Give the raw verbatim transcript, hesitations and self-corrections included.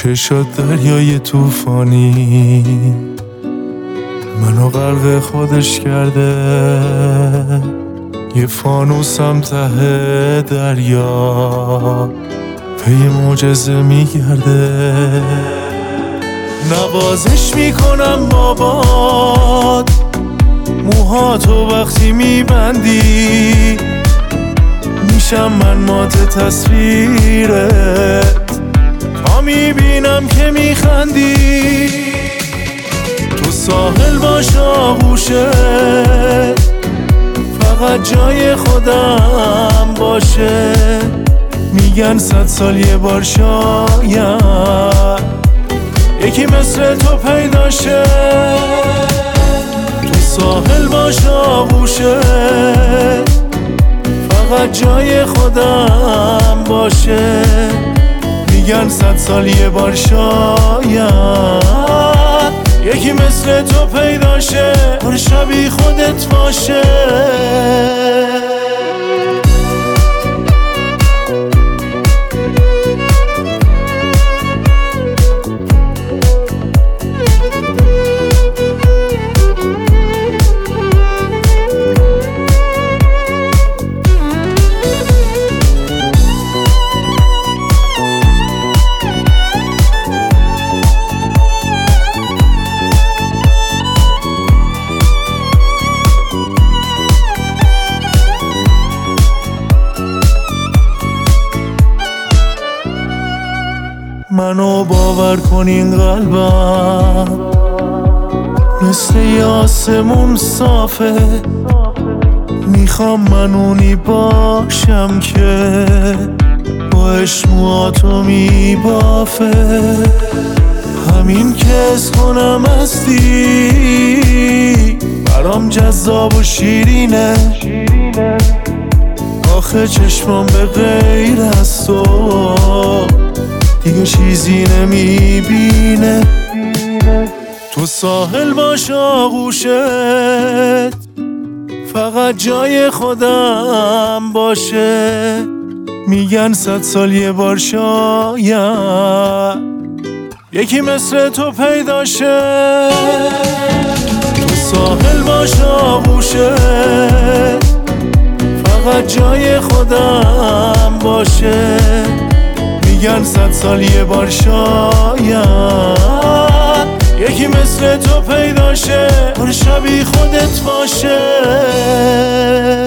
چشات دریای توفانی منو غرق خودش کرده، یه فانوسم ته دریا پی معجزه میگرده. نوازش میکنم بابات، موهاتو وقتی میبندی میشم من مات تصویرت، تا میبینم که میخندی. تو ساحل باش آغوشت، فقط جای خودم باشه. میگن صد سال یه بار شاید یکی مثل تو پیدا شه. تو ساحل باش آغوشت، فقط جای خودم باشه. میگن صد سال یه بار شاید یکی مثل تو پیدا شه، پر شبیه خودت باشه. منو باور کن این قلبم مثل یه آسمون صافه، میخوام من اونی باشم که با اشمواتو میبافه. همین که از کنم هستی برام جذاب و شیرینه، آخه چشمام به غیر از تو دیگه چیزی نمیبینه. تو ساحل باش آغوشت، فقط جای خودم باشه. میگن صد سال یه بار شاید یکی مثل تو پیدا شه. تو ساحل باش آغوشت، فقط جای خودم باشه. میگن صد سال یه بار شاید یکی مثل تو پیدا شه، پر شبیه خودت باشه.